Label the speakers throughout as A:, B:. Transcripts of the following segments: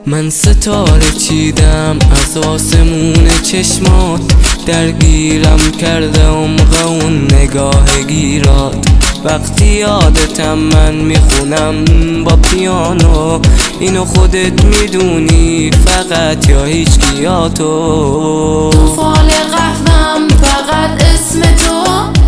A: من ستاره چیدم از آسمون چشمات، درگیرم کرده عمق اون نگاه گیرات. وقتی یادتم من میخونم با پیانو، اینو خودت میدونی فقط یا هیچ کیا تو
B: فال قهوم فقط اسم تو،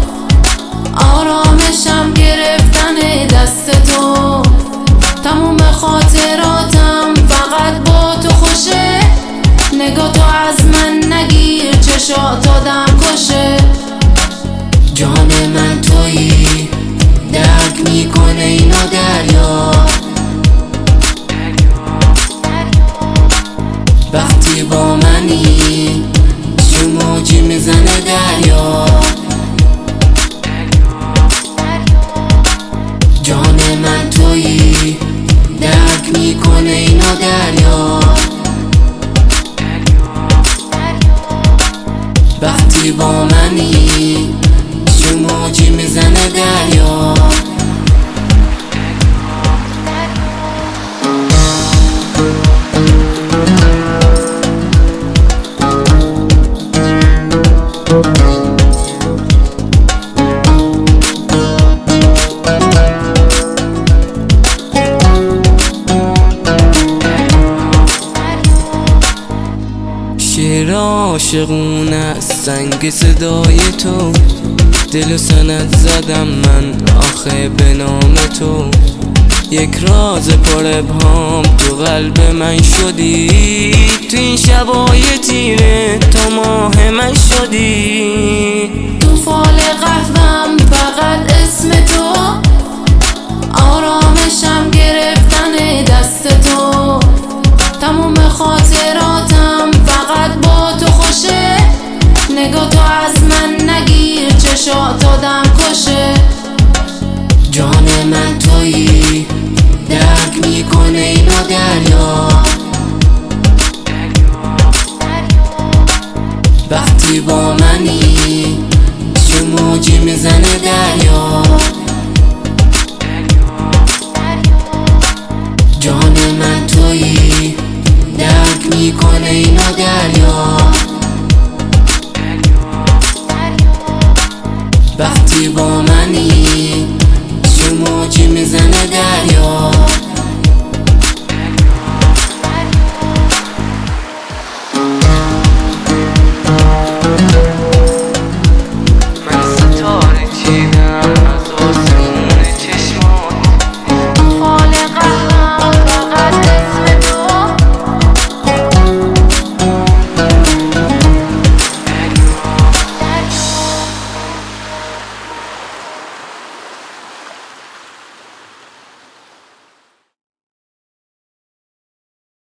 B: آرامشم گرفتن دست تو. تموم خاطراتم فقط با تو خوشه، نگاه تو از من نگیر چشات آدم کشه. جان من تویی درک میکنه اینو دریا، وقتی با منی چه موجی میزنه دریا. جان من تویی درک میکنه اینو دریا، وقتی با منی چه موجی میزنه دریا.
A: شعر عاشقونه از سنگ صدای تو، دل و سند زدم من آخه به نام تو. یک راز پر ابهام تو قلب من شدی، تو این شبای تیره تا ماه من شدی.
B: تو فال قهوم فقط اسم تو، آرامشم گرفتن دست تو. تموم خاطراتم فقط با تو خوشه، نگاه تو از من نگیر چشات آدم کشه. جان من تویی درک میکنه اینو دریا، وقتی با منی چه موجی میزنه دریا.